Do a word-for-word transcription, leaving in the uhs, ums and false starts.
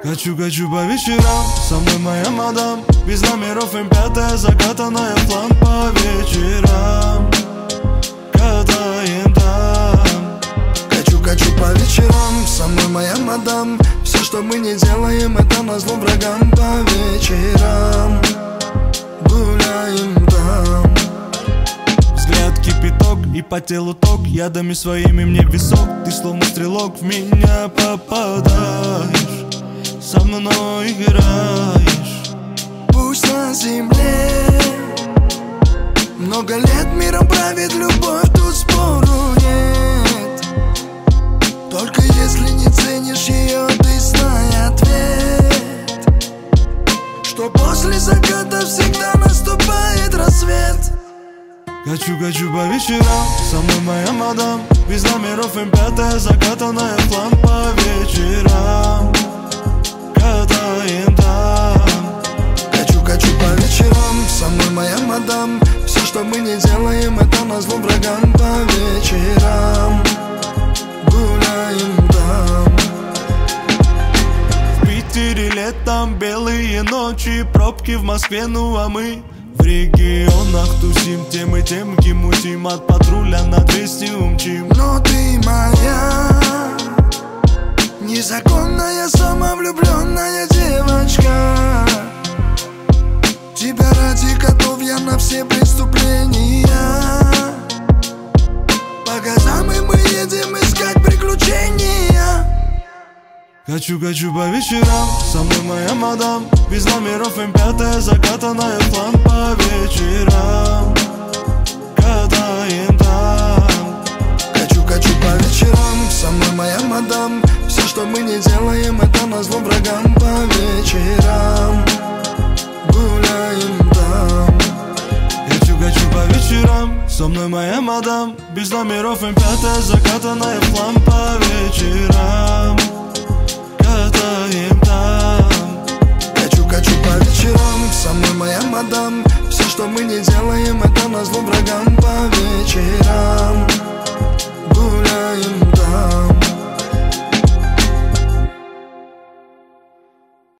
Качу, качу по вечерам, со мной моя мадам. Без номеров эм пять, закатанная в план по вечерам. Катаем там. Качу, качу по вечерам, со мной моя мадам. Все, что мы не делаем, это назло врагам. По вечерам гуляем там. Взгляд кипяток и по телу ток, ядами своими мне висок. Ты словно стрелок, в меня попадаешь, со мной играешь. Пусть на земле много лет миром правит любовь, тут спору нет. Только если не ценишь ее, ты знай ответ, что после заката всегда наступает рассвет. Качу, качу по вечерам, со мной моя мадам. Без номеров эм пять, закатанная в план по вечерам. Катаем там. Качу, качу по вечерам, со мной моя мадам. Все, что мы не делаем, это назло врагам. По вечерам гуляем там. В Питере летом белые ночи, пробки в Москве, ну а мы в регионах тусим, тем и тем мутим, от патруля на двести умчим. Но ты моя незаконная, самовлюбленная девочка. Тебя ради готов я на все преступления. По газам и мы едем искать приключения. Качу, качу по вечерам, со мной моя мадам. Без номеров эм пять, закатанная в план по вечерам. Катаем там. Качу, качу по вечерам, со мной моя мадам. Все, что мы не делаем, это назло врагам. По вечерам гуляем там. Качу, качу по вечерам, со мной моя мадам. Без номеров эм пять, закатанная в план по вечерам. Катаем там. Качу, качу по вечерам, со мной моя мадам. Все, что мы не делаем, это назло врагам. По вечерам гуляем